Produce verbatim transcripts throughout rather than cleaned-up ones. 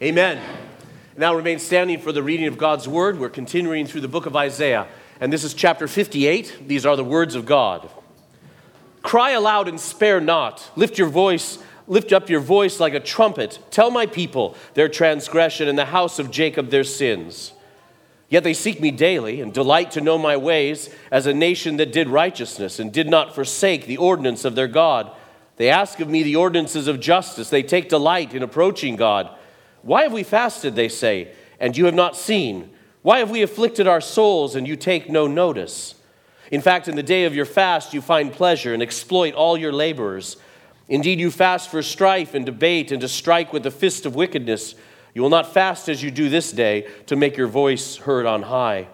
Amen. Now remain standing for the reading of God's Word. We're continuing through the book of Isaiah, and this is chapter fifty-eight. These are the words of God. Cry aloud and spare not. Lift your voice, lift up your voice like a trumpet. Tell my people their transgression and the house of Jacob their sins. Yet they seek me daily and delight to know my ways as a nation that did righteousness and did not forsake the ordinance of their God. They ask of me the ordinances of justice. They take delight in approaching God. Why have we fasted, they say, and you have not seen? Why have we afflicted our souls, and you take no notice? In fact, in the day of your fast, you find pleasure and exploit all your laborers. Indeed, you fast for strife and debate and to strike with the fist of wickedness. You will not fast as you do this day to make your voice heard on high.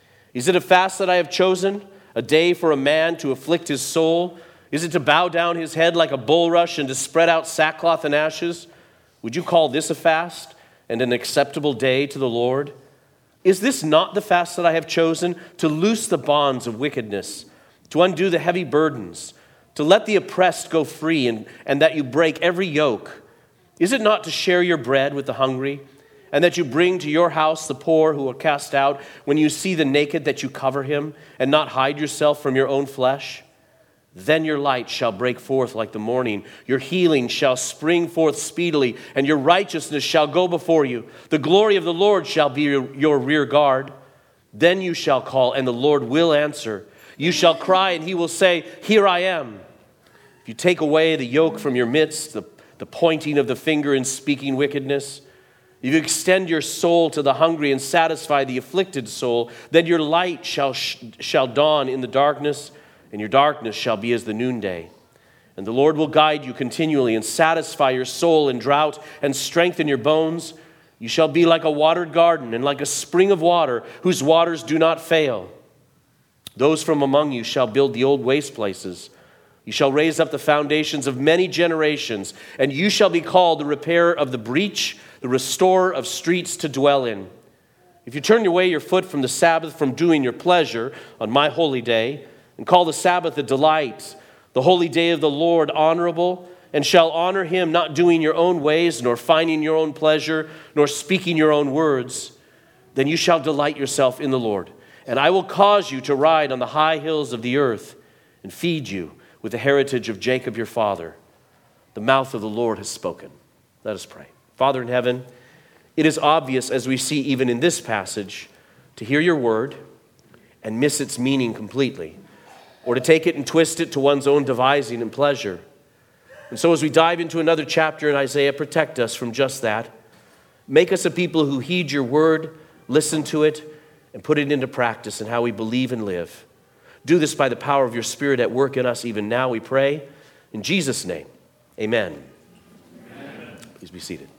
Is it a fast that I have chosen, a day for a man to afflict his soul? Is it to bow down his head like a bulrush and to spread out sackcloth and ashes? Would you call this a fast and an acceptable day to the Lord? Is this not the fast that I have chosen, to loose the bonds of wickedness, to undo the heavy burdens, to let the oppressed go free, and, and that you break every yoke? Is it not to share your bread with the hungry, and that you bring to your house the poor who are cast out, when you see the naked that you cover him, and not hide yourself from your own flesh? Then your light shall break forth like the morning. Your healing shall spring forth speedily, and your righteousness shall go before you. The glory of the Lord shall be your, your rear guard. Then you shall call, and the Lord will answer. You shall cry, and he will say, Here I am. If you take away the yoke from your midst, the, the pointing of the finger and speaking wickedness, if you extend your soul to the hungry and satisfy the afflicted soul, then your light shall, shall dawn in the darkness, and your darkness shall be as the noonday. And the Lord will guide you continually and satisfy your soul in drought and strengthen your bones. You shall be like a watered garden and like a spring of water whose waters do not fail. Those from among you shall build the old waste places. You shall raise up the foundations of many generations, and you shall be called the repairer of the breach, the restorer of streets to dwell in. If you turn away your foot from the Sabbath, from doing your pleasure on my holy day, and call the Sabbath a delight, the holy day of the Lord honorable, and shall honor him, not doing your own ways, nor finding your own pleasure, nor speaking your own words, then you shall delight yourself in the Lord. And I will cause you to ride on the high hills of the earth, and feed you with the heritage of Jacob your father. The mouth of the Lord has spoken. Let us pray. Father in heaven, it is obvious, as we see even in this passage, to hear your word and miss its meaning completely, or to take it and twist it to one's own devising and pleasure. And so as we dive into another chapter in Isaiah, protect us from just that. Make us a people who heed your word, listen to it, and put it into practice in how we believe and live. Do this by the power of your Spirit at work in us even now, we pray. In Jesus' name, amen. Amen. Please be seated.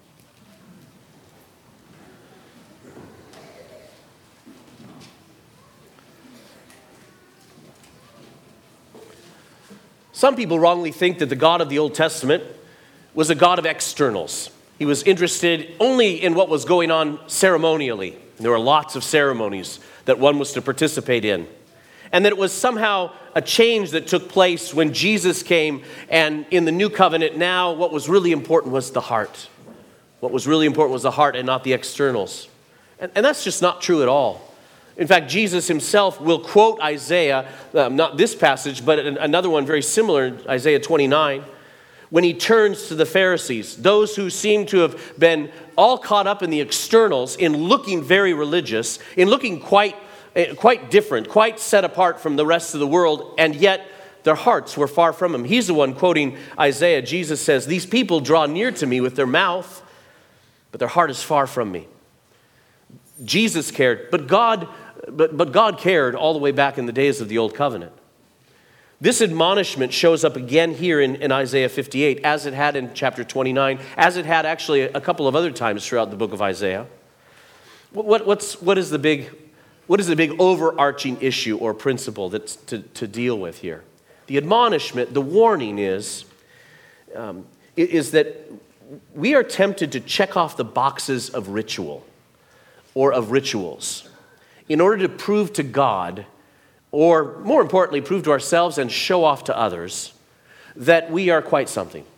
Some people wrongly think that the God of the Old Testament was a God of externals. He was interested only in what was going on ceremonially. And there were lots of ceremonies that one was to participate in. And that it was somehow a change that took place when Jesus came, and in the new covenant now, what was really important was the heart. What was really important was the heart and not the externals. And, and that's just not true at all. In fact, Jesus himself will quote Isaiah, um, not this passage, but another one very similar, Isaiah twenty-nine, when he turns to the Pharisees, those who seem to have been all caught up in the externals, in looking very religious, in looking quite, quite different, quite set apart from the rest of the world, and yet their hearts were far from him. He's the one quoting Isaiah. Jesus says, "These people draw near to me with their mouth, but their heart is far from me." Jesus cared, but God But, but God cared all the way back in the days of the Old Covenant. This admonishment shows up again here in, in Isaiah fifty-eight, as it had in chapter twenty-nine, as it had actually a couple of other times throughout the book of Isaiah. What, what, what's, what, is, the big, what is the big overarching issue or principle that's to, to deal with here? The admonishment, the warning is, um, is that we are tempted to check off the boxes of ritual or of rituals in order to prove to God, or more importantly, prove to ourselves and show off to others, that we are quite something,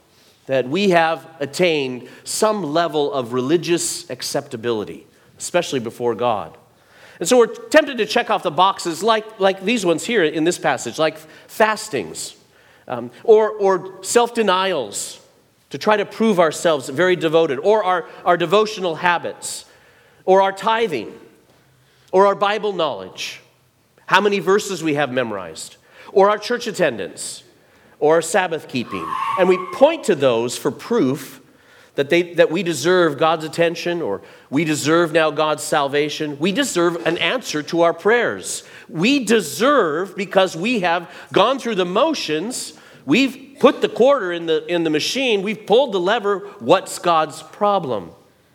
that we have attained some level of religious acceptability, especially before God. And so we're tempted to check off the boxes like, like these ones here in this passage, like fastings um, or, or self-denials to try to prove ourselves very devoted, or our, our devotional habits, or our tithing, or our Bible knowledge, how many verses we have memorized, or our church attendance, or our Sabbath keeping. And we point to those for proof that they that we deserve God's attention, or we deserve now God's salvation. We deserve an answer to our prayers. We deserve, because we have gone through the motions, we've put the quarter in the in the machine, we've pulled the lever. What's God's problem?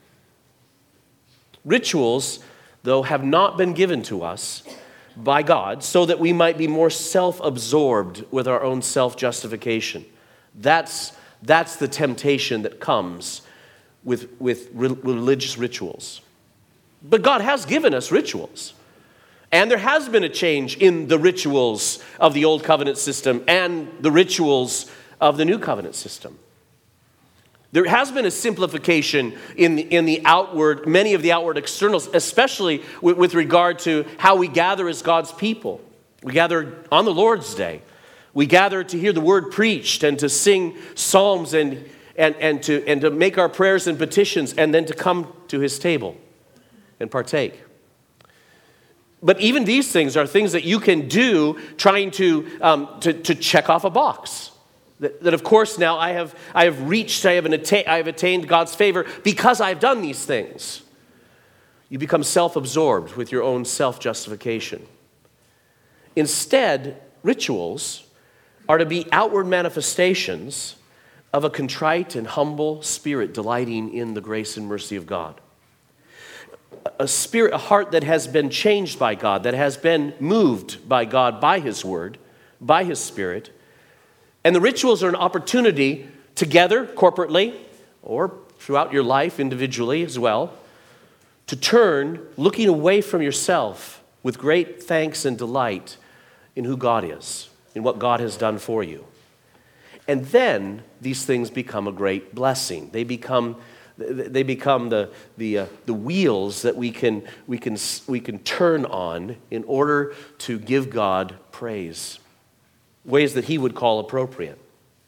Rituals, though, have not been given to us by God so that we might be more self-absorbed with our own self-justification. That's, that's the temptation that comes with, with re- religious rituals. But God has given us rituals. And there has been a change in the rituals of the Old Covenant system and the rituals of the New Covenant system. There has been a simplification in the, in the outward, many of the outward externals, especially with, with regard to how we gather as God's people. We gather on the Lord's Day. We gather to hear the word preached and to sing psalms and, and, and, to, and to make our prayers and petitions, and then to come to his table and partake. But even these things are things that you can do trying to, um, to, to check off a box. That, that of course now I have, I have reached, I have, an atta- I have attained God's favor because I've done these things. You become self-absorbed with your own self-justification. Instead, rituals are to be outward manifestations of a contrite and humble spirit delighting in the grace and mercy of God. A spirit, a heart that has been changed by God, that has been moved by God, by his word, by his spirit. And the rituals are an opportunity together, corporately, or throughout your life individually as well, to turn, looking away from yourself with great thanks and delight in who God is, in what God has done for you. And then these things become a great blessing. They become they become the the uh, the wheels that we can we can we can turn on in order to give God praise. Ways that he would call appropriate.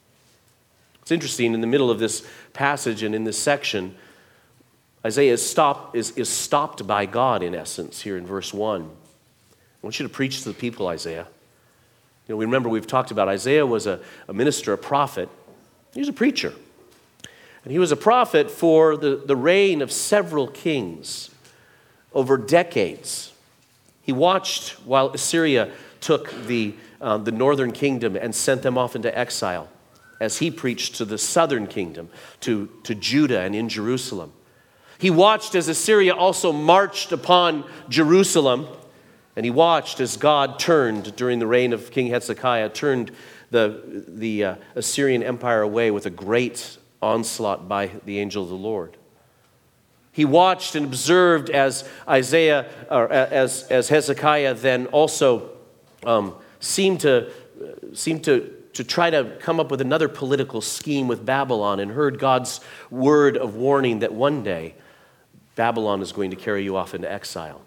It's interesting, in the middle of this passage and in this section, Isaiah is, stop, is, is stopped by God, in essence, here in verse one. I want you to preach to the people, Isaiah. You know, we remember we've talked about Isaiah was a, a minister, a prophet. He was a preacher. And he was a prophet for the, the reign of several kings over decades. He watched while Assyria took the Uh, the northern kingdom and sent them off into exile, as he preached to the southern kingdom, to, to Judah and in Jerusalem. He watched as Assyria also marched upon Jerusalem, and he watched as God turned, during the reign of King Hezekiah, turned the, the uh, Assyrian empire away with a great onslaught by the angel of the Lord. He watched and observed as Isaiah, or as, as Hezekiah then also um, seemed to seemed to, to try to come up with another political scheme with Babylon, and heard God's word of warning that one day Babylon is going to carry you off into exile.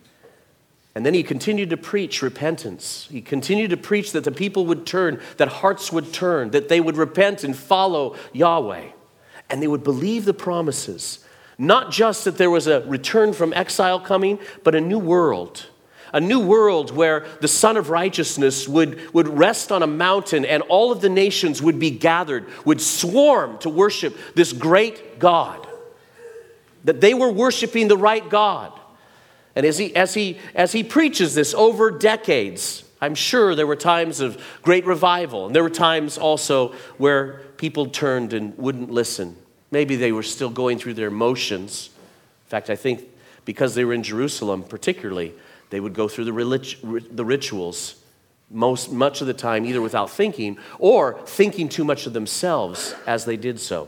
And then he continued to preach repentance. He continued to preach that the people would turn, that hearts would turn, that they would repent and follow Yahweh. And they would believe the promises. Not just that there was a return from exile coming, but a new world. A new world where the Son of Righteousness would, would rest on a mountain, and all of the nations would be gathered, would swarm to worship this great God. That they were worshiping the right God. And as he, as he, as he preaches this over decades, I'm sure there were times of great revival. And there were times also where people turned and wouldn't listen. Maybe they were still going through their motions. In fact, I think because they were in Jerusalem particularly, they would go through the, relig- the rituals most much of the time, either without thinking or thinking too much of themselves as they did so.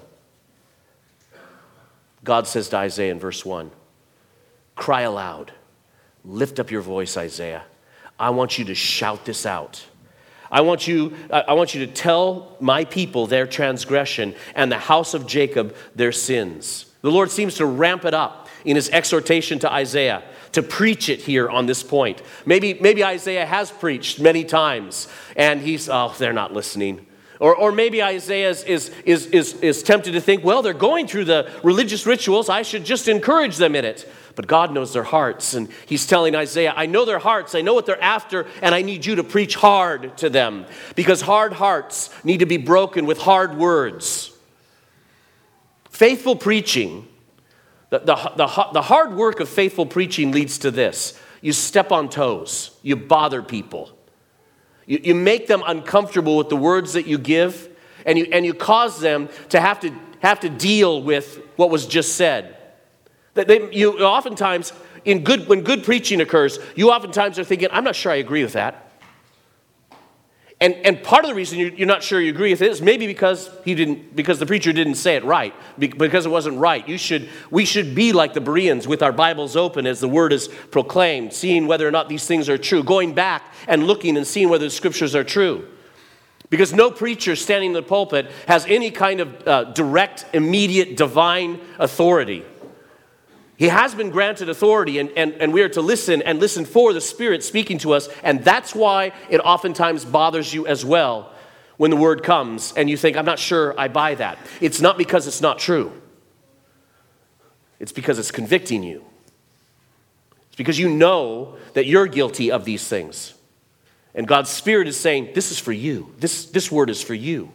God says to Isaiah in verse one, cry aloud. Lift up your voice, Isaiah. I want you to shout this out. I want you, I want you to tell my people their transgression and the house of Jacob their sins. The Lord seems to ramp it up in his exhortation to Isaiah to preach it here on this point. Maybe, maybe Isaiah has preached many times and he's, oh, they're not listening. Or, or maybe Isaiah is, is, is, is, is tempted to think, well, they're going through the religious rituals. I should just encourage them in it. But God knows their hearts. And he's telling Isaiah, I know their hearts. I know what they're after. And I need you to preach hard to them. Because hard hearts need to be broken with hard words. Faithful preaching, the, the, the, the hard work of faithful preaching leads to this. You step on toes. You bother people. You, you make them uncomfortable with the words that you give, and you, and you cause them to have to have to deal with what was just said. That they, you oftentimes, in good when good preaching occurs, you oftentimes are thinking, I'm not sure I agree with that. And, and part of the reason you're not sure you agree with it is maybe because he didn't, because the preacher didn't say it right, because it wasn't right. You should, we should be like the Bereans with our Bibles open as the word is proclaimed, seeing whether or not these things are true, going back and looking and seeing whether the scriptures are true. Because no preacher standing in the pulpit has any kind of uh, direct, immediate, divine authority. He has been granted authority, and, and, and we are to listen and listen for the Spirit speaking to us, and that's why it oftentimes bothers you as well when the word comes and you think, I'm not sure I buy that. It's not because it's not true. It's because it's convicting you. It's because you know that you're guilty of these things. And God's Spirit is saying, this is for you. This, this word is for you.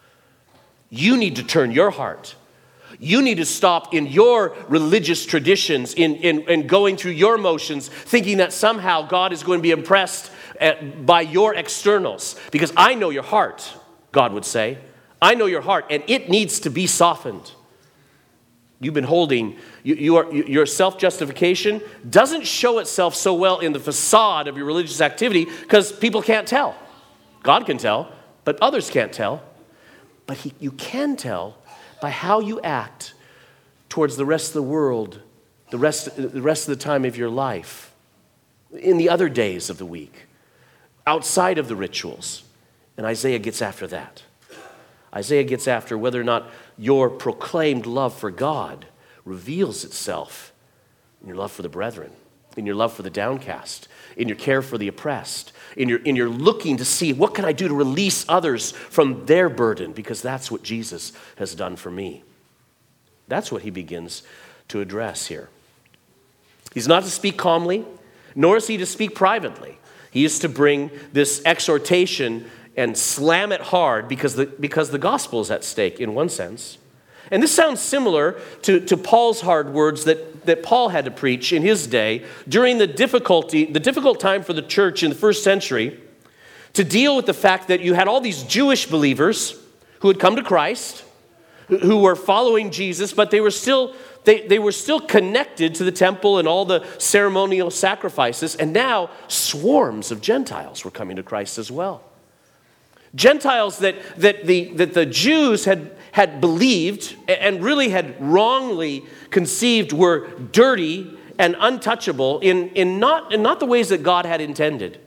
You need to turn your heart. You need to stop in your religious traditions, in, in, in going through your motions, thinking that somehow God is going to be impressed at, by your externals. Because I know your heart, God would say. I know your heart, and it needs to be softened. You've been holding, you, you are, your self-justification doesn't show itself so well in the facade of your religious activity because people can't tell. God can tell, but others can't tell. But he, you can tell by how you act towards the rest of the world, the rest, the rest of the time of your life, in the other days of the week, outside of the rituals. And Isaiah gets after that. Isaiah gets after whether or not your proclaimed love for God reveals itself in your love for the brethren, in your love for the downcast, in your care for the oppressed, in your, in your looking to see what can I do to release others from their burden, because that's what Jesus has done for me. That's what he begins to address here. He's not to speak calmly, nor is he to speak privately. He is to bring this exhortation and slam it hard because the, because the gospel is at stake in one sense. And this sounds similar to, to Paul's hard words that, that Paul had to preach in his day during the difficulty, the difficult time for the church in the first century to deal with the fact that you had all these Jewish believers who had come to Christ, who, who were following Jesus, but they were still they, they were still connected to the temple and all the ceremonial sacrifices, and now swarms of Gentiles were coming to Christ as well. Gentiles that, that, the, that the Jews had, had believed and really had wrongly conceived were dirty and untouchable in, in, not, in not the ways that God had intended.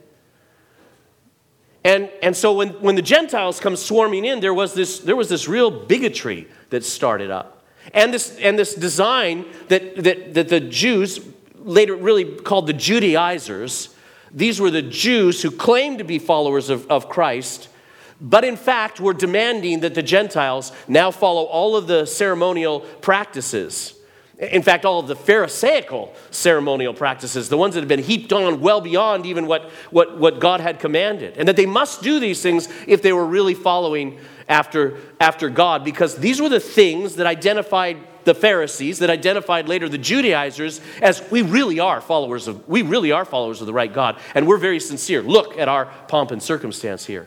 And, and so when, when the Gentiles come swarming in, there was this, there was this real bigotry that started up. And this, and this design that, that, that the Jews later really called the Judaizers, these were the Jews who claimed to be followers of, of Christ, but in fact were demanding that the Gentiles now follow all of the ceremonial practices. In fact, all of the Pharisaical ceremonial practices, the ones that had been heaped on well beyond even what, what, what God had commanded. And that they must do these things if they were really following after, after God, because these were the things that identified the Pharisees, that identified later the Judaizers, as we really are followers of, we really are followers of the right God, and we're very sincere. Look at our pomp and circumstance here.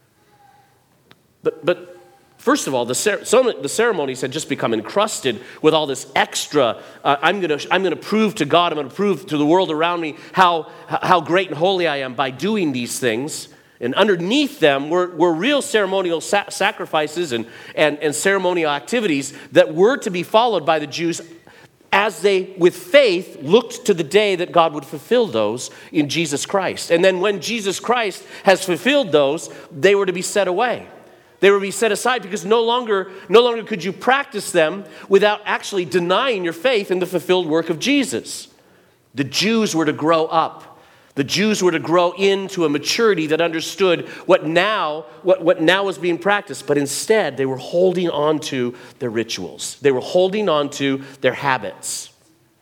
But, but first of all, the, cer- some, the ceremonies had just become encrusted with all this extra, uh, I'm going to I'm going to prove to God, I'm going to prove to the world around me how, how great and holy I am by doing these things. And underneath them were, were real ceremonial sa- sacrifices and, and, and ceremonial activities that were to be followed by the Jews as they, with faith, looked to the day that God would fulfill those in Jesus Christ. And then when Jesus Christ has fulfilled those, they were to be set away. They were to be set aside because no longer, no longer could you practice them without actually denying your faith in the fulfilled work of Jesus. The Jews were to grow up. The Jews were to grow into a maturity that understood what now, what, what now was being practiced, but instead they were holding on to their rituals. They were holding on to their habits.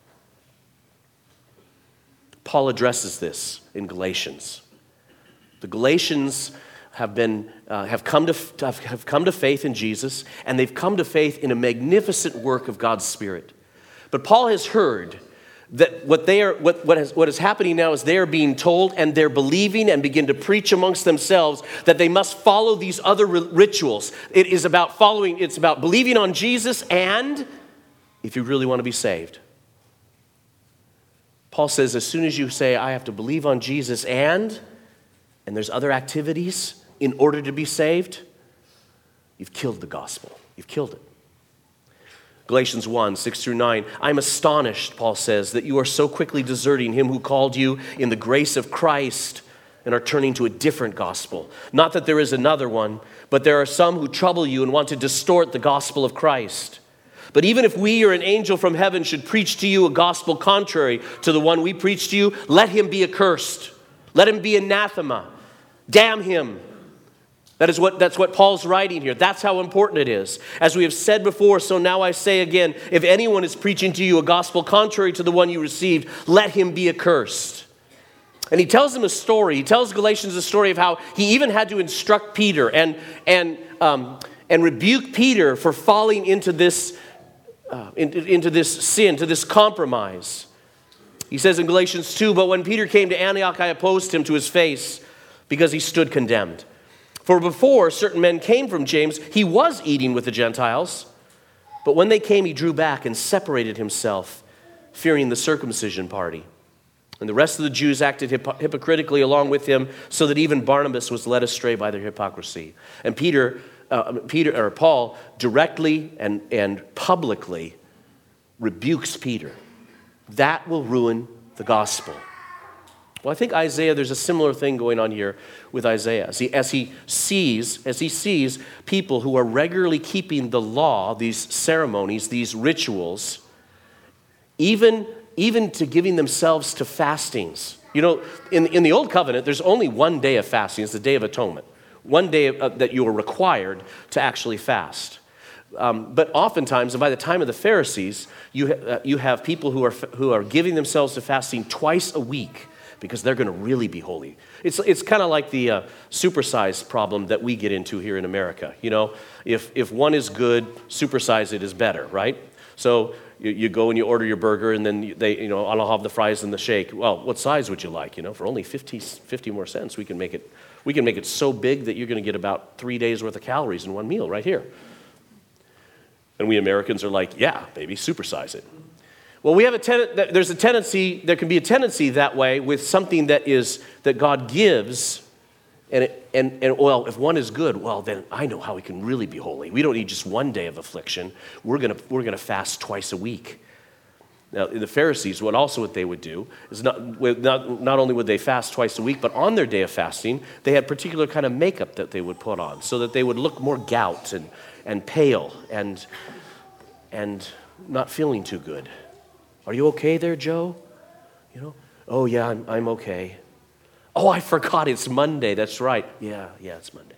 Paul addresses this in Galatians. The Galatians have been uh, have come to have come to faith in Jesus, and they've come to faith in a magnificent work of God's Spirit. But Paul has heard that what they are, what, what, is, what is happening now is they are being told and they're believing and begin to preach amongst themselves that they must follow these other rituals. It is about following, it's about believing on Jesus and if you really want to be saved. Paul says as soon as you say, I have to believe on Jesus and, and there's other activities in order to be saved, you've killed the gospel. You've killed it. Galatians one, six through nine, I'm astonished, Paul says, that you are so quickly deserting him who called you in the grace of Christ and are turning to a different gospel. Not that there is another one, but there are some who trouble you and want to distort the gospel of Christ. But even if we or an angel from heaven should preach to you a gospel contrary to the one we preach to you, let him be accursed. Let him be anathema. Damn him. That is what, that's what Paul's writing here. That's how important it is. As we have said before, so now I say again, if anyone is preaching to you a gospel contrary to the one you received, let him be accursed. And he tells them a story. He tells Galatians a story of how he even had to instruct Peter and, and, um, and rebuke Peter for falling into this, uh, into, into this sin, to this compromise. He says in Galatians two, but when Peter came to Antioch, I opposed him to his face because he stood condemned. For before certain men came from James, he was eating with the Gentiles. But when they came, he drew back and separated himself, fearing the circumcision party. And the rest of the Jews acted hypo- hypocritically along with him, so that even Barnabas was led astray by their hypocrisy. And Peter, uh, Peter or Paul directly and, and publicly rebukes Peter. That will ruin the gospel. Well, I think Isaiah, there's a similar thing going on here with Isaiah. As he, as he sees, as he sees people who are regularly keeping the law, these ceremonies, these rituals, even, even to giving themselves to fastings. You know, in, in the Old Covenant, there's only one day of fasting. It's the Day of Atonement. One day of, that you are required to actually fast. Um, but oftentimes, and by the time of the Pharisees, you, ha- uh, you have people who are, who are giving themselves to fasting twice a week, because they're going to really be holy. It's it's kind of like the uh, supersize problem that we get into here in America. You know, if if one is good, supersize it is better, right? So you, you go and you order your burger, and then they, you know, I'll have the fries and the shake. Well, what size would you like? You know, for only fifty, fifty more cents, we can make it we can make it so big that you're going to get about three days worth of calories in one meal right here. And we Americans are like, yeah, baby, supersize it. Well, we have a ten- there's a tendency, there can be a tendency that way with something that is, that God gives, and, it, and, and well, if one is good, well, then I know how we can really be holy. We don't need just one day of affliction. We're going to we're going to fast twice a week. Now, the Pharisees, what also what they would do is not, not, not only would they fast twice a week, but on their day of fasting, they had particular kind of makeup that they would put on so that they would look more gout and, and pale and, and not feeling too good. Are you okay there, Joe? You know, oh yeah, I'm, I'm okay. Oh, I forgot it's Monday. That's right. Yeah, yeah, it's Monday.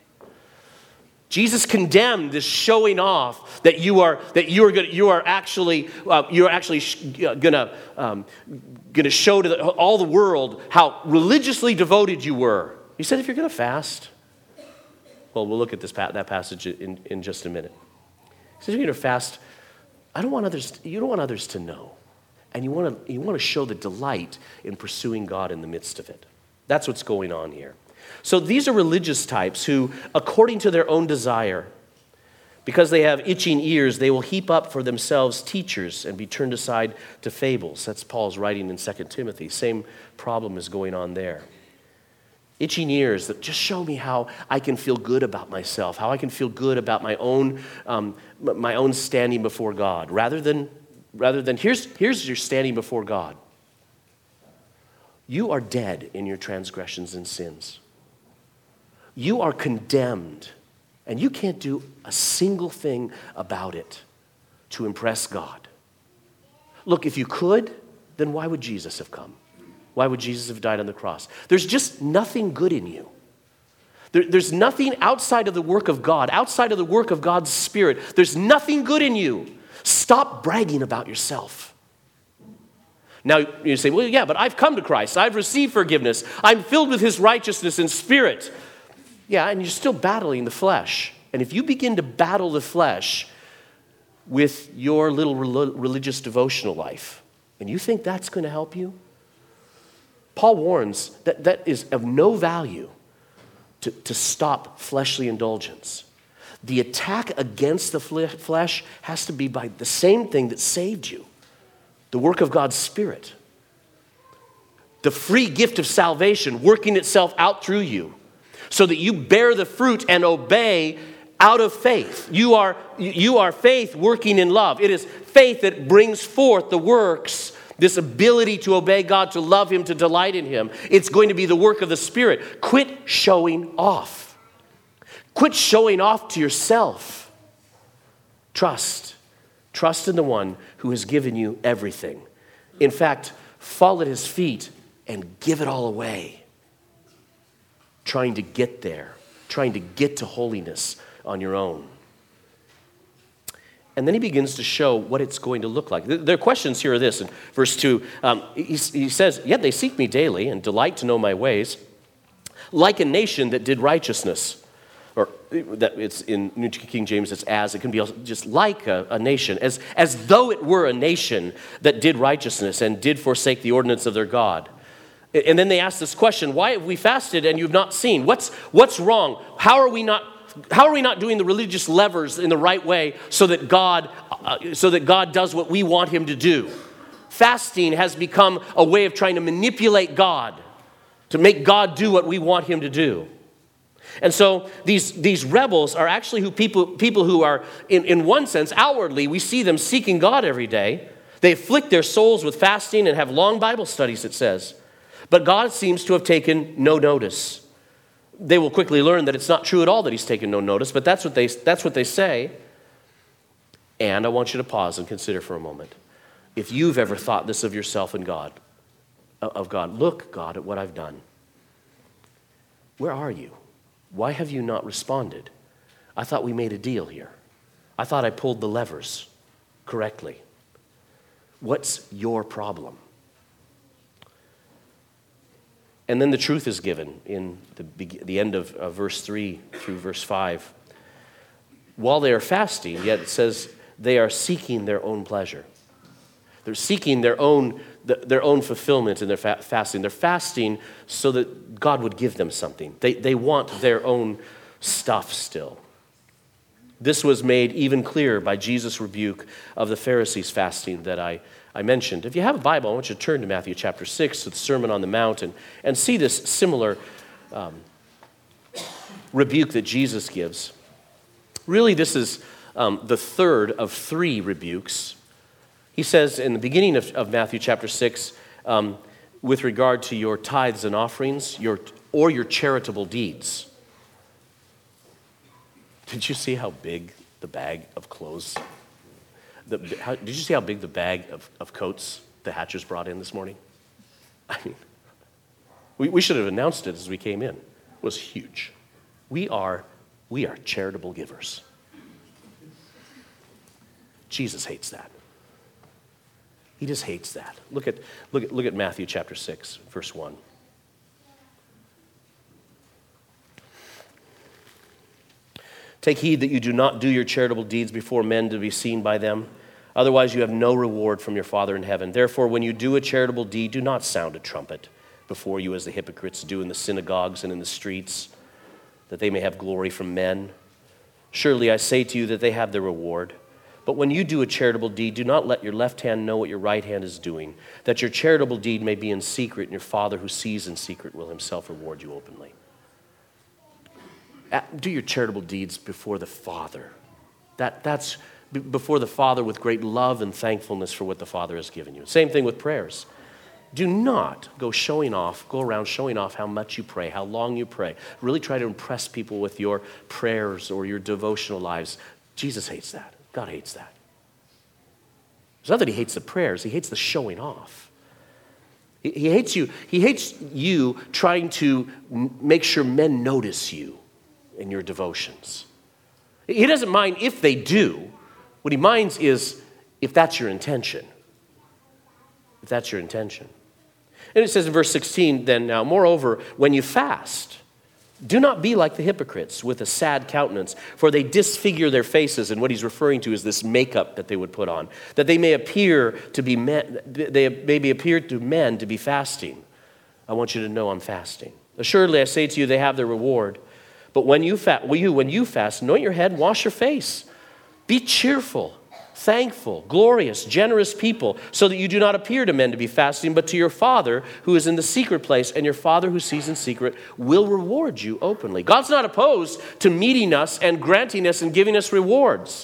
Jesus condemned this showing off that you are that you are going you are actually uh, you are actually sh- gonna um, gonna show to the, all the world how religiously devoted you were. He said, if you're going to fast, well, we'll look at this that passage in, in just a minute. He says, if you're going to fast, I don't want others. You don't want others to know. And you want to you want to show the delight in pursuing God in the midst of it. That's what's going on here. So these are religious types who, according to their own desire, because they have itching ears, they will heap up for themselves teachers and be turned aside to fables. That's Paul's writing in Second Timothy. Same problem is going on there. Itching ears that just show me how I can feel good about myself, how I can feel good about my own, um, my own standing before God, rather than rather than, here's, here's your standing before God. You are dead in your transgressions and sins. You are condemned, and you can't do a single thing about it to impress God. Look, if you could, then why would Jesus have come? Why would Jesus have died on the cross? There's just nothing good in you. There, there's nothing outside of the work of God, outside of the work of God's Spirit. There's nothing good in you. Stop bragging about yourself. Now, you say, well, yeah, but I've come to Christ. I've received forgiveness. I'm filled with his righteousness and spirit. Yeah, and you're still battling the flesh. And if you begin to battle the flesh with your little religious devotional life, and you think that's going to help you, Paul warns that that is of no value to, to stop fleshly indulgence. The attack against the flesh has to be by the same thing that saved you, the work of God's Spirit. The free gift of salvation working itself out through you so that you bear the fruit and obey out of faith. You are, you are faith working in love. It is faith that brings forth the works, this ability to obey God, to love him, to delight in him. It's going to be the work of the Spirit. Quit showing off. Quit showing off to yourself. Trust. Trust in the one who has given you everything. In fact, fall at his feet and give it all away. Trying to get there. Trying to get to holiness on your own. And then he begins to show what it's going to look like. Their questions here are this. In verse two, um, he, he says, yet they seek me daily and delight to know my ways, like a nation that did righteousness. Or that it's in New King James, it's as. It can be just like a, a nation, as, as though it were a nation that did righteousness and did forsake the ordinance of their God. And then they ask this question, why have we fasted and you've not seen? What's, what's wrong? How are we not How are we not doing the religious levers in the right way so that God, uh, so that God does what we want him to do? Fasting has become a way of trying to manipulate God, to make God do what we want him to do. And so these, these rebels are actually who people, people who are, in, in one sense, outwardly, we see them seeking God every day. They afflict their souls with fasting and have long Bible studies, it says. But God seems to have taken no notice. They will quickly learn that it's not true at all that he's taken no notice, but that's what they, that's what they say. And I want you to pause and consider for a moment. If you've ever thought this of yourself and God, of God, look, God, at what I've done. Where are you? Why have you not responded? I thought we made a deal here. I thought I pulled the levers correctly. What's your problem? And then the truth is given in the, the end of, of verse three through verse five. While they are fasting, yet it says they are seeking their own pleasure. They're seeking their own, their own fulfillment in their fa- fasting. They're fasting so that God would give them something. They, they want their own stuff still. This was made even clearer by Jesus' rebuke of the Pharisees' fasting that I I mentioned. If you have a Bible, I want you to turn to Matthew chapter six, to the Sermon on the Mount, and, and see this similar um, rebuke that Jesus gives. Really, this is um, the third of three rebukes. He says in the beginning of, of Matthew chapter six, um, with regard to your tithes and offerings, your or your charitable deeds. Did you see how big the bag of clothes The, how, did you see how big the bag of, of coats the Hatchers brought in this morning? I mean, we, we should have announced it as we came in. It was huge. We are, we are charitable givers. Jesus hates that. He just hates that. Look at, look at, look at Matthew chapter six, verse one. Take heed that you do not do your charitable deeds before men to be seen by them. Otherwise, you have no reward from your Father in heaven. Therefore, when you do a charitable deed, do not sound a trumpet before you as the hypocrites do in the synagogues and in the streets, that they may have glory from men. Surely I say to you that they have their reward. But when you do a charitable deed, do not let your left hand know what your right hand is doing, that your charitable deed may be in secret, and your Father who sees in secret will himself reward you openly. Do your charitable deeds before the Father. That, that's, b- before the Father with great love and thankfulness for what the Father has given you. Same thing with prayers. Do not go showing off, go around showing off how much you pray, how long you pray. Really try to impress people with your prayers or your devotional lives. Jesus hates that. God hates that. It's not that he hates the prayers, he hates the showing off. He, he hates you, he hates you trying to m- make sure men notice you in your devotions. He doesn't mind if they do. What he minds is if that's your intention. If that's your intention. And it says in verse sixteen, then now, moreover, when you fast, do not be like the hypocrites with a sad countenance, for they disfigure their faces. And what he's referring to is this makeup that they would put on, that they may appear to be men, they maybe appear to men to be fasting. I want you to know I'm fasting. Assuredly, I say to you, they have their reward. But when you fast, well, you when you fast, anoint your head, wash your face, be cheerful, thankful, glorious, generous people, so that you do not appear to men to be fasting, but to your Father who is in the secret place, and your Father who sees in secret will reward you openly. God's not opposed to meeting us and granting us and giving us rewards,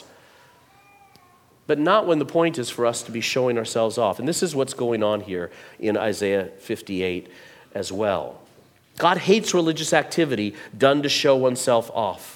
but not when the point is for us to be showing ourselves off. And this is what's going on here in Isaiah fifty-eight as well. God hates religious activity done to show oneself off.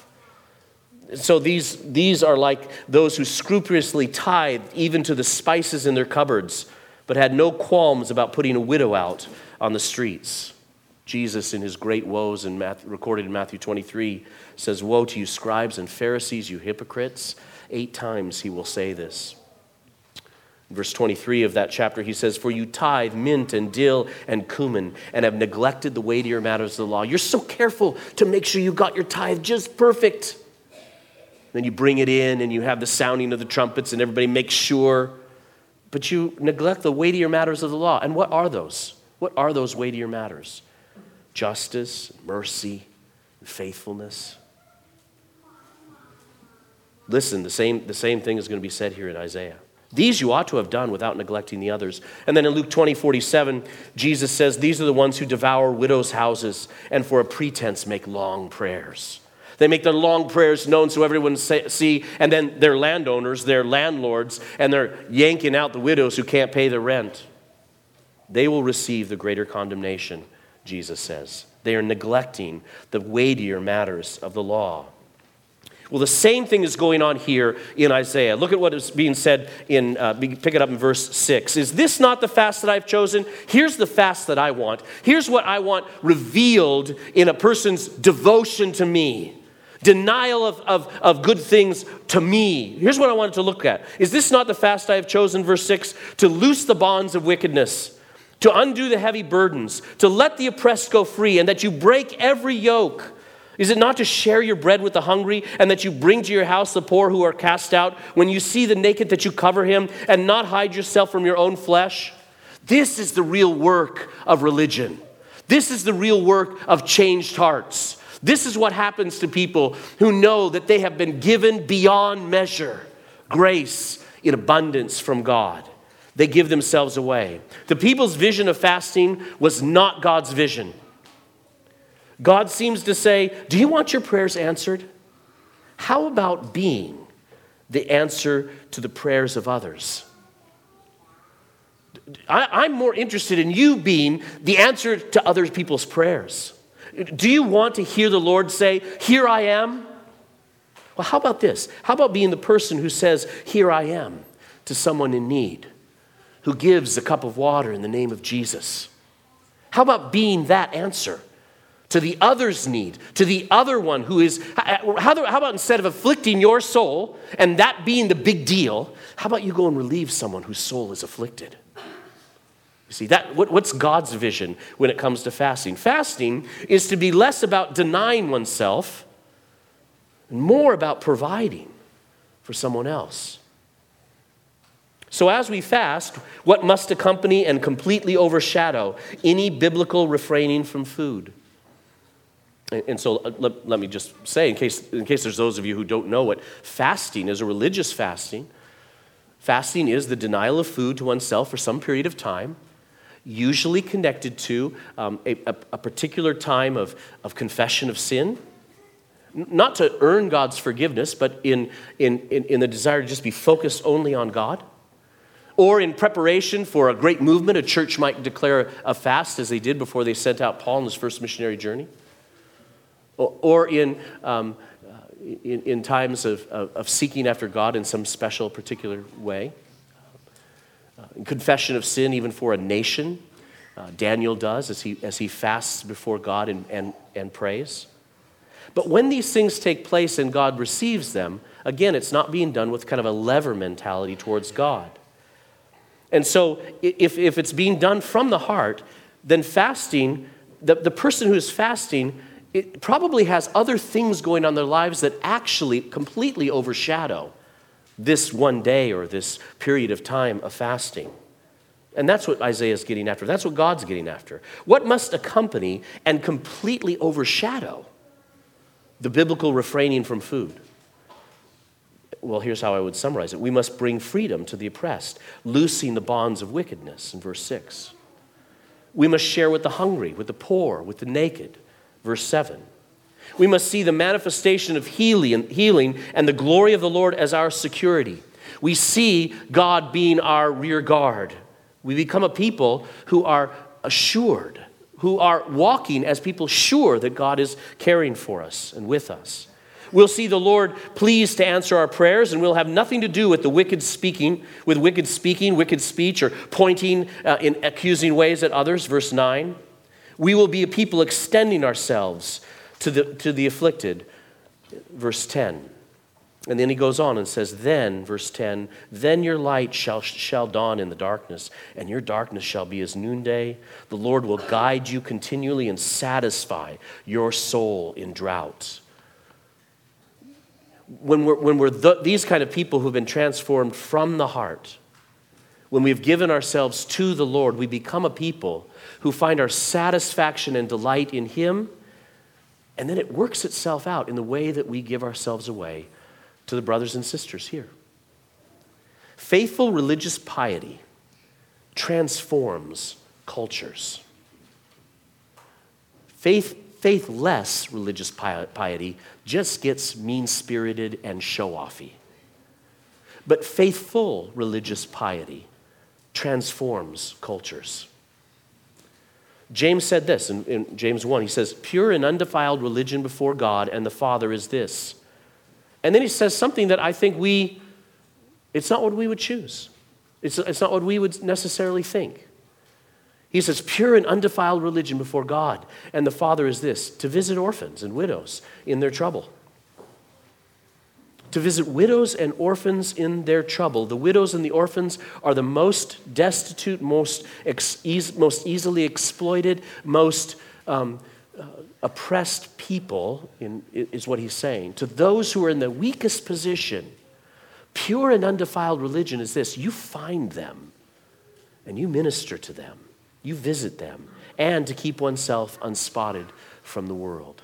So these, these are like those who scrupulously tithed even to the spices in their cupboards, but had no qualms about putting a widow out on the streets. Jesus, in his great woes, in Matthew, recorded in Matthew twenty-three, says, "Woe to you, scribes and Pharisees, you hypocrites." Eight times he will say this. In verse twenty-three of that chapter, he says, "For you tithe mint and dill and cumin, and have neglected the weightier matters of the law." You're so careful to make sure you got your tithe just perfect. Then you bring it in and you have the sounding of the trumpets and everybody makes sure. But you neglect the weightier matters of the law. And what are those? What are those weightier matters? Justice, mercy, faithfulness. Listen, the same, the same thing is going to be said here in Isaiah. These you ought to have done without neglecting the others. And then in Luke twenty forty-seven, Jesus says, "These are the ones who devour widows' houses and for a pretense make long prayers." They make their long prayers known so everyone say, see, and then they're landowners, they're landlords, and they're yanking out the widows who can't pay the rent. They will receive the greater condemnation, Jesus says. They are neglecting the weightier matters of the law. Well, the same thing is going on here in Isaiah. Look at what is being said in, uh, pick it up in verse six. "Is this not the fast that I've chosen? Here's the fast that I want. Here's what I want revealed in a person's devotion to me. Denial of, of, of good things to me. Here's what I wanted to look at. Is this not the fast I have chosen?" Verse six, "to loose the bonds of wickedness, to undo the heavy burdens, to let the oppressed go free, and that you break every yoke. Is it not to share your bread with the hungry, and that you bring to your house the poor who are cast out? When you see the naked, that you cover him, and not hide yourself from your own flesh?" This is the real work of religion. This is the real work of changed hearts. This is what happens to people who know that they have been given beyond measure grace in abundance from God. They give themselves away. The people's vision of fasting was not God's vision. God seems to say, "Do you want your prayers answered? How about being the answer to the prayers of others? I, I'm more interested in you being the answer to other people's prayers. Do you want to hear the Lord say, 'Here I am'? Well, how about this? How about being the person who says, 'Here I am' to someone in need, who gives a cup of water in the name of Jesus? How about being that answer to the other's need, to the other one who is, how, how about instead of afflicting your soul and that being the big deal, how about you go and relieve someone whose soul is afflicted?" You see, that what, what's God's vision when it comes to fasting? Fasting is to be less about denying oneself and more about providing for someone else. So as we fast, what must accompany and completely overshadow any biblical refraining from food? And, and so let, let me just say, in case, in case there's those of you who don't know what fasting is, a religious fasting, fasting is the denial of food to oneself for some period of time, usually connected to um, a, a, a particular time of, of confession of sin, not to earn God's forgiveness, but in, in, in, in the desire to just be focused only on God. Or in preparation for a great movement, a church might declare a fast as they did before they sent out Paul on his first missionary journey. Or, or in, um, in, in times of, of, of seeking after God in some special, particular way. Uh, in confession of sin, even for a nation, uh, Daniel does as he, as he fasts before God and, and, and prays. But when these things take place and God receives them, again, it's not being done with kind of a lever mentality towards God. And so if, if it's being done from the heart, then fasting, the, the person who is fasting, it probably has other things going on in their lives that actually completely overshadow this one day or this period of time of fasting. And that's what Isaiah is getting after. That's what God's getting after. What must accompany and completely overshadow the biblical refraining from food? Well, here's how I would summarize it. We must bring freedom to the oppressed, loosing the bonds of wickedness, in verse six. We must share with the hungry, with the poor, with the naked, verse seven. We must see the manifestation of healing, healing and the glory of the Lord as our security. We see God being our rear guard. We become a people who are assured, who are walking as people sure that God is caring for us and with us. We'll see the Lord pleased to answer our prayers, and we'll have nothing to do with the wicked speaking, with wicked speaking, wicked speech, or pointing uh, in accusing ways at others, verse nine. We will be a people extending ourselves to the, to the afflicted, verse ten. And then he goes on and says, then, verse ten, then your light shall, shall dawn in the darkness, and your darkness shall be as noonday. The Lord will guide you continually and satisfy your soul in drought. When we're, when we're the, these kind of people who've been transformed from the heart, when we've given ourselves to the Lord, we become a people who find our satisfaction and delight in Him, and then it works itself out in the way that we give ourselves away to the brothers and sisters here. Faithful religious piety transforms cultures. Faith Faithless religious piety just gets mean-spirited and show-offy. But faithful religious piety transforms cultures. James said this in, in James one. He says, pure and undefiled religion before God and the Father is this. And then he says something that I think we, it's not what we would choose. It's, it's not what we would necessarily think. He says, pure and undefiled religion before God and the Father is this, to visit orphans and widows in their trouble. To visit widows and orphans in their trouble. The widows and the orphans are the most destitute, most, ex- eas- most easily exploited, most um, uh, oppressed people, in, is what he's saying. To those who are in the weakest position, pure and undefiled religion is this, you find them and you minister to them. You visit them, and to keep oneself unspotted from the world.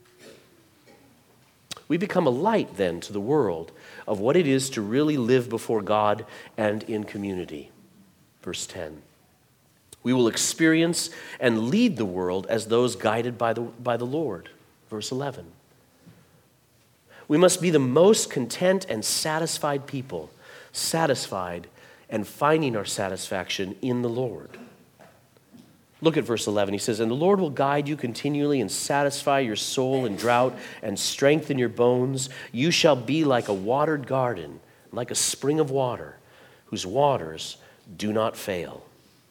We become a light then to the world of what it is to really live before God and in community. Verse ten. We will experience and lead the world as those guided by the, by the Lord. Verse eleven. We must be the most content and satisfied people, satisfied and finding our satisfaction in the Lord. Look at verse eleven. He says, and the Lord will guide you continually and satisfy your soul in drought and strengthen your bones. You shall be like a watered garden, like a spring of water, whose waters do not fail.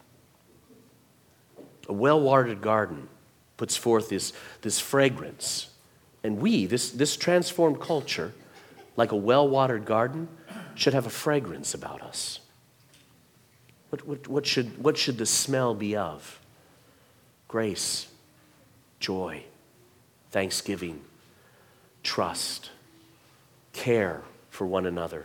A well-watered garden puts forth this, this fragrance. And we, this, this transformed culture, like a well-watered garden, should have a fragrance about us. What, what, what, should, what should the smell be of? Grace, joy, thanksgiving, trust, care for one another,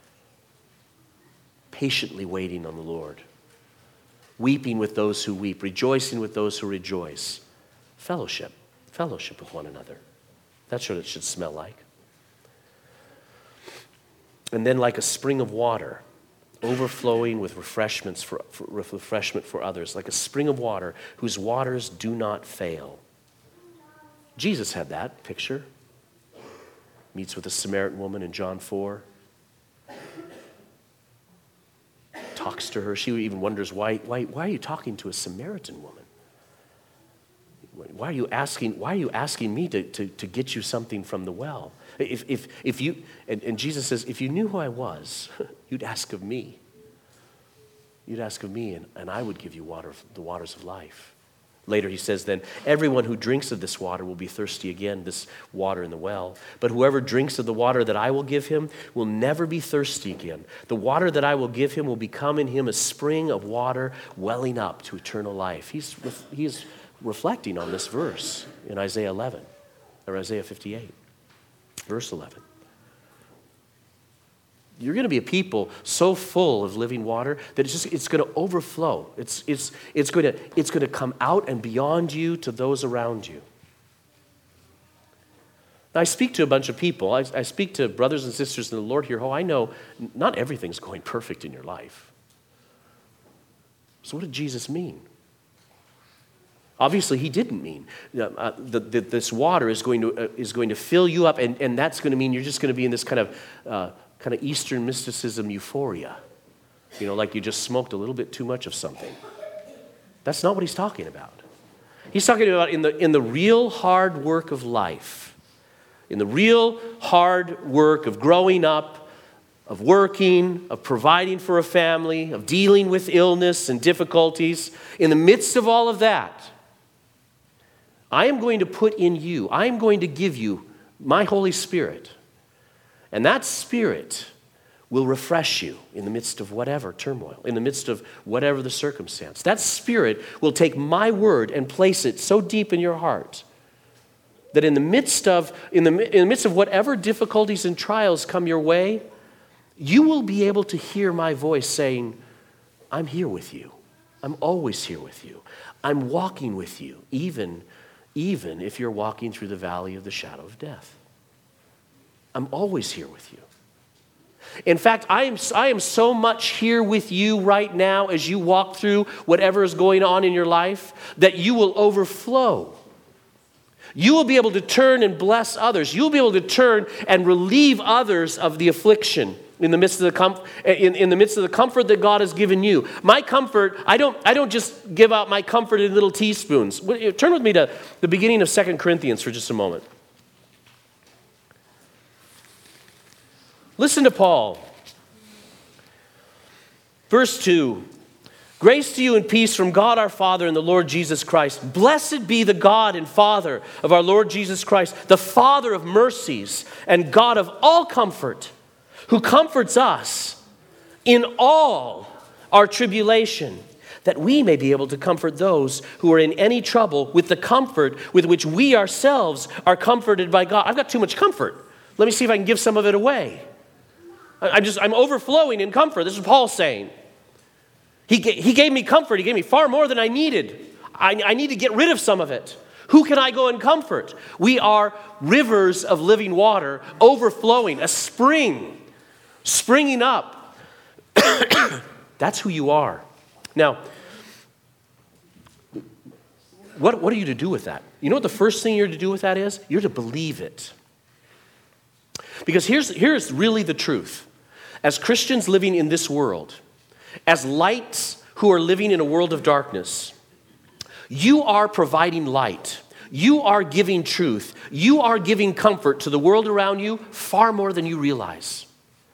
patiently waiting on the Lord, weeping with those who weep, rejoicing with those who rejoice, fellowship, fellowship with one another. That's what it should smell like. And then like a spring of water, overflowing with refreshments for, for refreshment for others, like a spring of water whose waters do not fail. Jesus had that picture. Meets with a Samaritan woman in John four. Talks to her. She even wonders, why, why, why are you talking to a Samaritan woman? Why are you asking, why are you asking me to, to, to get you something from the well? If, if, if you, and, and Jesus says, if you knew who I was, you'd ask of me. You'd ask of me, and, and I would give you water, the waters of life. Later he says then, everyone who drinks of this water will be thirsty again, this water in the well. But whoever drinks of the water that I will give him will never be thirsty again. The water that I will give him will become in him a spring of water welling up to eternal life. He's, he's reflecting on this verse in Isaiah eleven, or Isaiah fifty-eight, verse eleven. You're going to be a people so full of living water that it's just it's going to overflow. It's it's it's going to it's going to come out and beyond you to those around you. Now, I speak to a bunch of people. I, I speak to brothers and sisters in the Lord here. Oh, I know not everything's going perfect in your life. So what did Jesus mean? Obviously, he didn't mean uh, that, that this water is going to uh, is going to fill you up, and, and that's going to mean you're just going to be in this kind of uh, kind of Eastern mysticism euphoria. You know, like you just smoked a little bit too much of something. That's not what he's talking about. He's talking about in the in the real hard work of life, in the real hard work of growing up, of working, of providing for a family, of dealing with illness and difficulties. In the midst of all of that, I am going to put in you, I am going to give you my Holy Spirit. And that Spirit will refresh you in the midst of whatever turmoil, in the midst of whatever the circumstance. That Spirit will take my word and place it so deep in your heart that in the midst of, in the, in the midst of whatever difficulties and trials come your way, you will be able to hear my voice saying, I'm here with you. I'm always here with you. I'm walking with you, even even if you're walking through the valley of the shadow of death. I'm always here with you. In fact, I am, I am so much here with you right now as you walk through whatever is going on in your life that you will overflow. You will be able to turn and bless others. You'll be able to turn and relieve others of the affliction in the midst of the com- in, in the midst of the comfort that God has given you. My comfort, I don't I don't just give out my comfort in little teaspoons. Turn with me to the beginning of Second Corinthians for just a moment. Listen to Paul. Verse two. Grace to you and peace from God our Father and the Lord Jesus Christ. Blessed be the God and Father of our Lord Jesus Christ, the Father of mercies and God of all comfort, who comforts us in all our tribulation, that we may be able to comfort those who are in any trouble with the comfort with which we ourselves are comforted by God. I've got too much comfort. Let me see if I can give some of it away. I'm just, I'm overflowing in comfort. This is Paul saying. He, he gave me comfort. He gave me far more than I needed. I, I need to get rid of some of it. Who can I go and comfort? We are rivers of living water overflowing, a spring, springing up. That's who you are. Now, what, what are you to do with that? You know what the first thing you're to do with that is? You're to believe it. Because here's, here's really the truth. As Christians living in this world, as lights who are living in a world of darkness, you are providing light. You are giving truth. You are giving comfort to the world around you far more than you realize.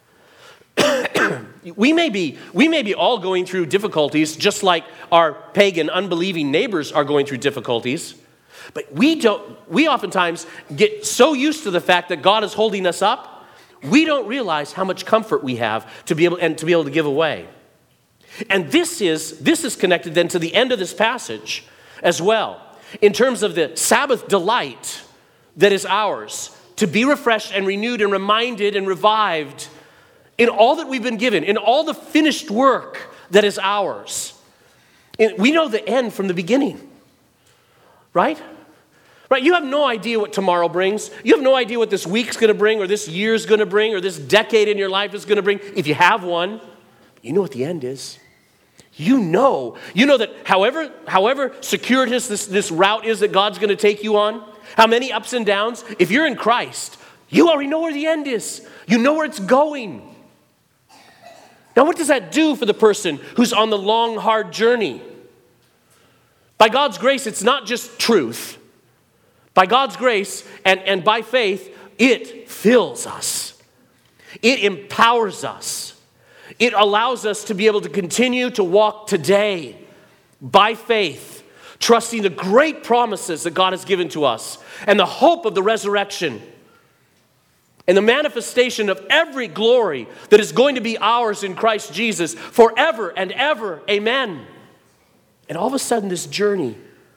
we may be, we may be all going through difficulties just like our pagan, unbelieving neighbors are going through difficulties. But we don't, we oftentimes get so used to the fact that God is holding us up, we don't realize how much comfort we have to be able and to be able to give away. And this is this is connected then to the end of this passage as well, in terms of the Sabbath delight that is ours, to be refreshed and renewed and reminded and revived in all that we've been given, in all the finished work that is ours. And we know the end from the beginning, right? Right? You have no idea what tomorrow brings. You have no idea what this week's going to bring, or this year's going to bring, or this decade in your life is going to bring, if you have one. You know what the end is. You know, you know that however, however circuitous this, this route is that God's going to take you on, how many ups and downs, if you're in Christ, You already know where the end is. You know where it's going. Now, what does that do for the person who's on the long, hard journey? By God's grace, it's not just truth. By God's grace and, and by faith, it fills us. It empowers us. It allows us to be able to continue to walk today by faith, trusting the great promises that God has given to us and the hope of the resurrection and the manifestation of every glory that is going to be ours in Christ Jesus forever and ever. Amen. And all of a sudden, this journey,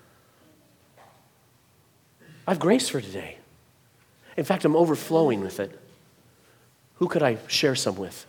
I have grace for today. In fact, I'm overflowing with it. Who could I share some with?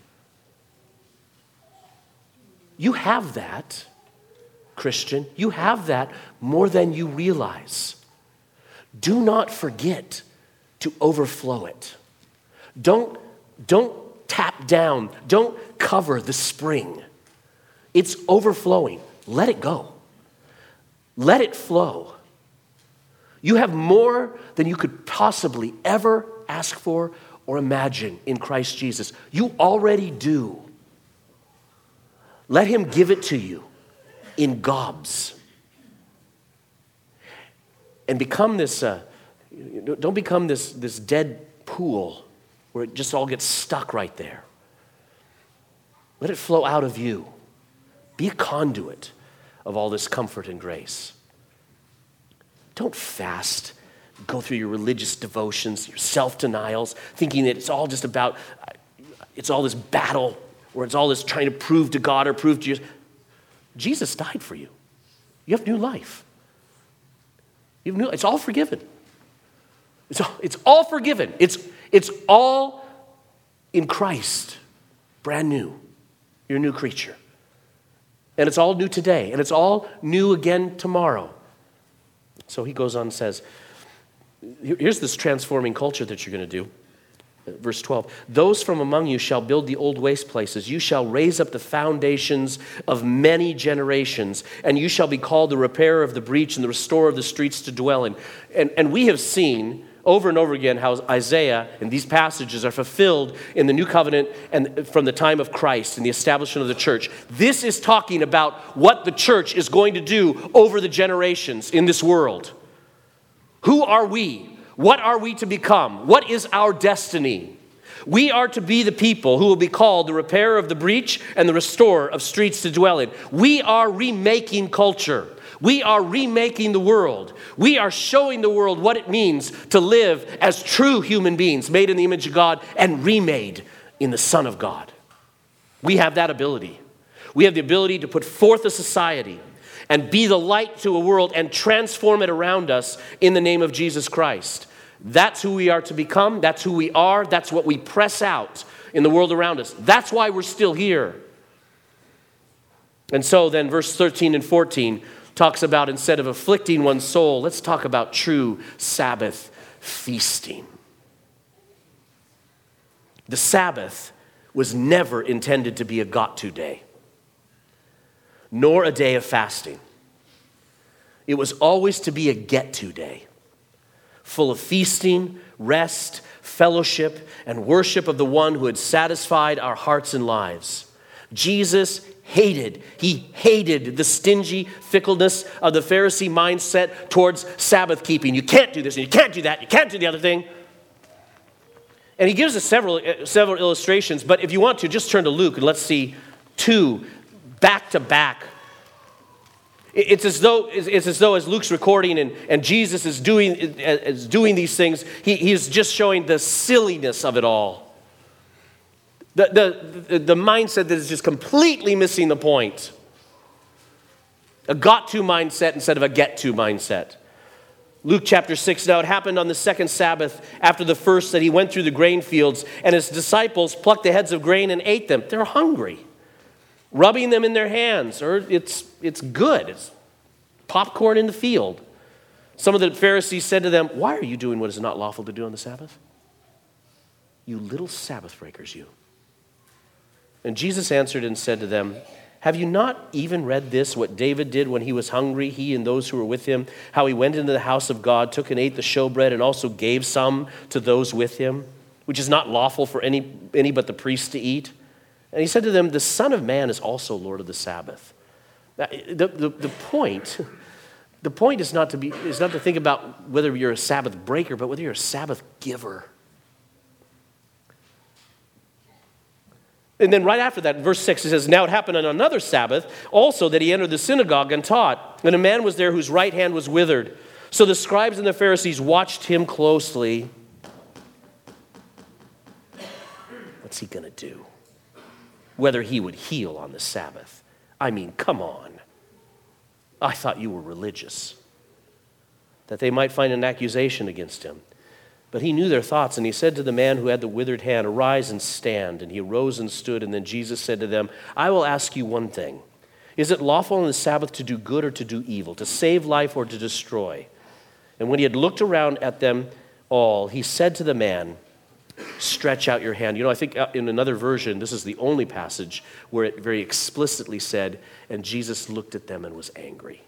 You have that, Christian. You have that more than you realize. Do not forget to overflow it. Don't, don't tap down. Don't cover the spring. It's overflowing. Let it go. Let it flow. You have more than you could possibly ever ask for or imagine in Christ Jesus. You already do. Let him give it to you in gobs. And become this, uh, don't become this, this dead pool where it just all gets stuck right there. Let it flow out of you. Be a conduit of all this comfort and grace. Don't fast. Go through your religious devotions, your self-denials, thinking that it's all just about, it's all this battle, or it's all this trying to prove to God or prove to you. Jesus died for you. You have new life. You have new, it's all forgiven. It's all, it's all forgiven. It's, it's all in Christ. Brand new. You're a new creature. And it's all new today. And it's all new again tomorrow. So he goes on and says, here's this transforming culture that you're going to do. Verse twelve, those from among you shall build the old waste places. You shall raise up the foundations of many generations, and you shall be called the repairer of the breach and the restorer of the streets to dwell in. And, and we have seen over and over again how Isaiah and these passages are fulfilled in the new covenant and from the time of Christ and the establishment of the church. This is talking about what the church is going to do over the generations in this world. Who are we? What are we to become? What is our destiny? We are to be the people who will be called the repairer of the breach and the restorer of streets to dwell in. We are remaking culture. We are remaking the world. We are showing the world what it means to live as true human beings, made in the image of God and remade in the Son of God. We have that ability. We have the ability to put forth a society and be the light to a world and transform it around us in the name of Jesus Christ. That's who we are to become. That's who we are. That's what we press out in the world around us. That's why we're still here. And so then verse thirteen and fourteen talks about, instead of afflicting one's soul, let's talk about true Sabbath feasting. The Sabbath was never intended to be a got-to day, nor a day of fasting. It was always to be a get-to day, full of feasting, rest, fellowship, and worship of the one who had satisfied our hearts and lives. Jesus hated, he hated the stingy fickleness of the Pharisee mindset towards Sabbath keeping. You can't do this, and you can't do that, you can't do the other thing. And he gives us several, several illustrations, but if you want to, just turn to Luke and let's see two back-to-back. It's as though, it's as though as Luke's recording and, and Jesus is doing, is doing these things, he, he's just showing the silliness of it all. The, the, the mindset that is just completely missing the point. A got-to mindset instead of a get-to mindset. Luke chapter six, now it happened on the second Sabbath after the first that he went through the grain fields, and his disciples plucked the heads of grain and ate them. They're hungry. Rubbing them in their hands, or it's, it's good. It's popcorn in the field. Some of the Pharisees said to them, why are you doing what is not lawful to do on the Sabbath? You little Sabbath breakers, you. And Jesus answered and said to them, have you not even read this, what David did when he was hungry, he and those who were with him, how he went into the house of God, took and ate the showbread, and also gave some to those with him? which is not lawful for any, any but the priest to eat? And he said to them, the Son of Man is also Lord of the Sabbath. Now, the, the, the point, the point is not to be is not to think about whether you're a Sabbath breaker, but whether you're a Sabbath giver. And then right after that, verse six, it says, now it happened on another Sabbath also that he entered the synagogue and taught. And a man was there whose right hand was withered. So the scribes and the Pharisees watched him closely. What's he going to do? Whether he would heal on the Sabbath. I mean, come on. I thought you were religious. That they might find an accusation against him. But he knew their thoughts, and he said to the man who had the withered hand, arise and stand. And he arose and stood, and then Jesus said to them, I will ask you one thing. Is it lawful on the Sabbath to do good or to do evil, to save life or to destroy? And when he had looked around at them all, he said to the man, stretch out your hand. You know, I think in another version, this is the only passage where it very explicitly said, and Jesus looked at them and was angry.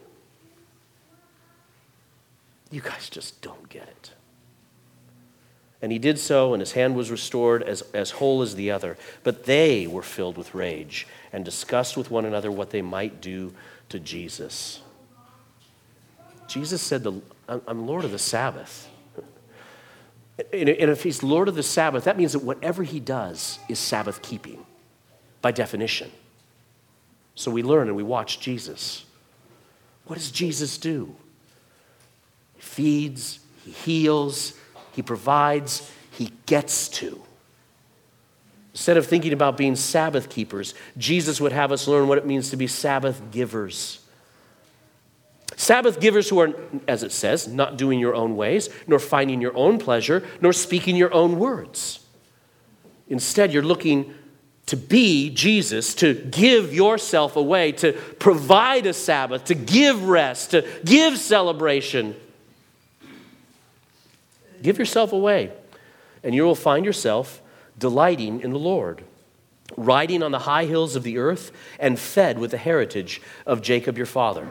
You guys just don't get it. And he did so, and his hand was restored as, as whole as the other. But they were filled with rage and discussed with one another what they might do to Jesus. Jesus said, I'm Lord of the Sabbath. And if he's Lord of the Sabbath, that means that whatever he does is Sabbath keeping, by definition. So we learn and we watch Jesus. What does Jesus do? He feeds, he heals, he provides, he gets to. Instead of thinking about being Sabbath keepers, Jesus would have us learn what it means to be Sabbath givers. Sabbath givers who are, as it says, not doing your own ways, nor finding your own pleasure, nor speaking your own words. Instead, you're looking to be Jesus, to give yourself away, to provide a Sabbath, to give rest, to give celebration. Give yourself away, and you will find yourself delighting in the Lord, riding on the high hills of the earth and fed with the heritage of Jacob your father.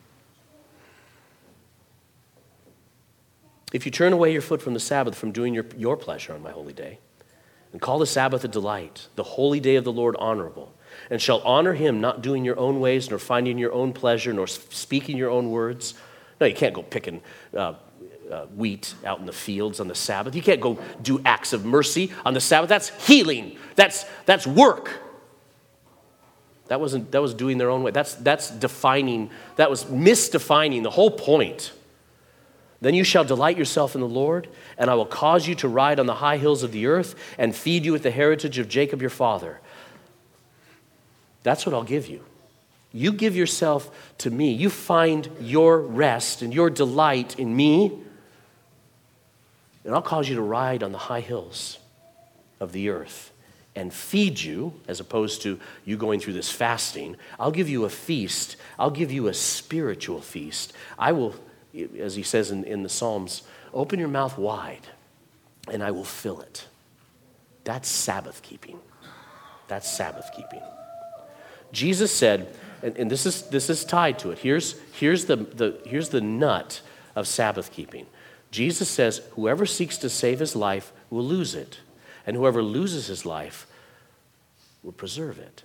If you turn away your foot from the Sabbath, from doing your, your pleasure on my holy day, and call the Sabbath a delight, the holy day of the Lord honorable, and shall honor him, not doing your own ways, nor finding your own pleasure, nor speaking your own words. No, you can't go picking uh, uh, wheat out in the fields on the Sabbath. You can't go do acts of mercy on the Sabbath. That's healing. That's that's work. That wasn't that was doing their own way. That's that's defining. That was misdefining the whole point. Then you shall delight yourself in the Lord, and I will cause you to ride on the high hills of the earth and feed you with the heritage of Jacob your father. That's what I'll give you. You give yourself to me. You find your rest and your delight in me, and I'll cause you to ride on the high hills of the earth and feed you, as opposed to you going through this fasting. I'll give you a feast. I'll give you a spiritual feast. I will, as he says in, in the Psalms, open your mouth wide, and I will fill it. That's Sabbath keeping. That's Sabbath keeping. Jesus said, and, and this is this is tied to it. Here's, here's, the, the, here's the nut of Sabbath keeping. Jesus says, whoever seeks to save his life will lose it, and whoever loses his life will preserve it.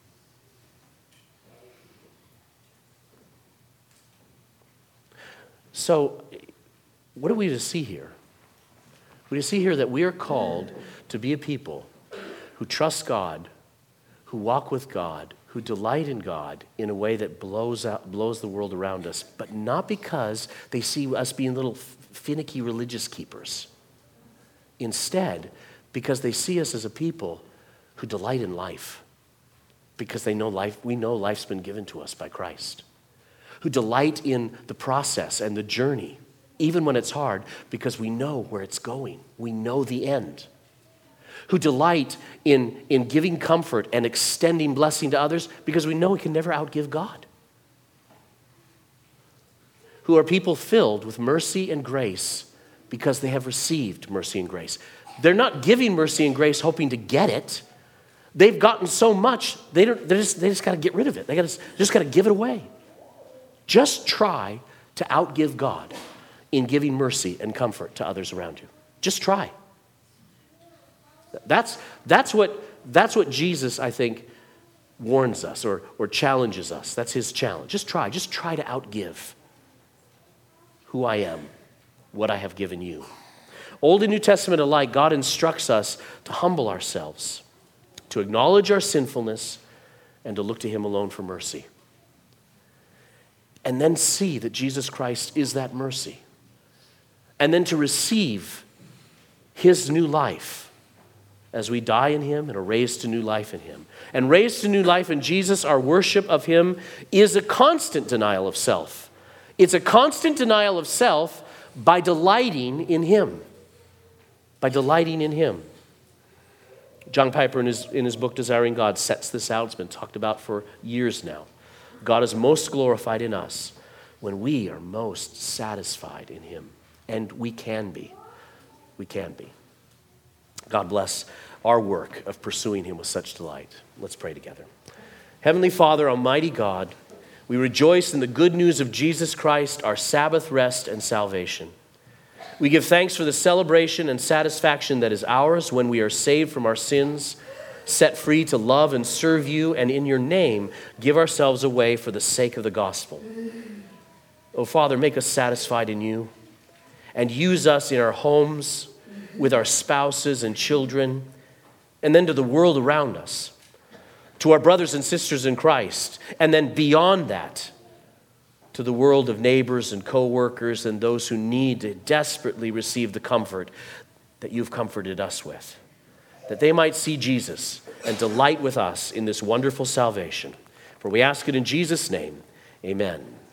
So, what do we to see here? We see here that we are called to be a people who trust God, who walk with God, who delight in God in a way that blows out, blows the world around us, but not because they see us being little finicky religious keepers. Instead, because they see us as a people who delight in life, because they know life, we know life's been given to us by Christ, who delight in the process and the journey, even when it's hard, because we know where it's going. We know the end. Who delight in, in giving comfort and extending blessing to others, because we know we can never outgive God. Who are people filled with mercy and grace because they have received mercy and grace. They're not giving mercy and grace hoping to get it. They've gotten so much, they don't, they just, they just got to get rid of it. They gotta, just got to give it away. Just try to outgive God in giving mercy and comfort to others around you. Just try. That's, that's, what, that's what Jesus, I think, warns us or, or challenges us. That's his challenge. Just try. Just try to outgive who I am, what I have given you. Old and New Testament alike, God instructs us to humble ourselves, to acknowledge our sinfulness, and to look to him alone for mercy. And then see that Jesus Christ is that mercy. And then to receive his new life as we die in him and are raised to new life in him. And raised to new life in Jesus, our worship of him is a constant denial of self. It's a constant denial of self by delighting in him. By delighting in him. John Piper, in his, in his book, Desiring God, sets this out. It's been talked about for years now. God is most glorified in us when we are most satisfied in him. And we can be. We can be. God bless our work of pursuing him with such delight. Let's pray together. Heavenly Father, Almighty God, we rejoice in the good news of Jesus Christ, our Sabbath rest and salvation. We give thanks for the celebration and satisfaction that is ours when we are saved from our sins, set free to love and serve you, and in your name give ourselves away for the sake of the gospel. Oh, Father, make us satisfied in you and use us in our homes, with our spouses and children, and then to the world around us, to our brothers and sisters in Christ, and then beyond that, to the world of neighbors and co-workers and those who need to desperately receive the comfort that you've comforted us with, that they might see Jesus and delight with us in this wonderful salvation. For we ask it in Jesus' name, amen.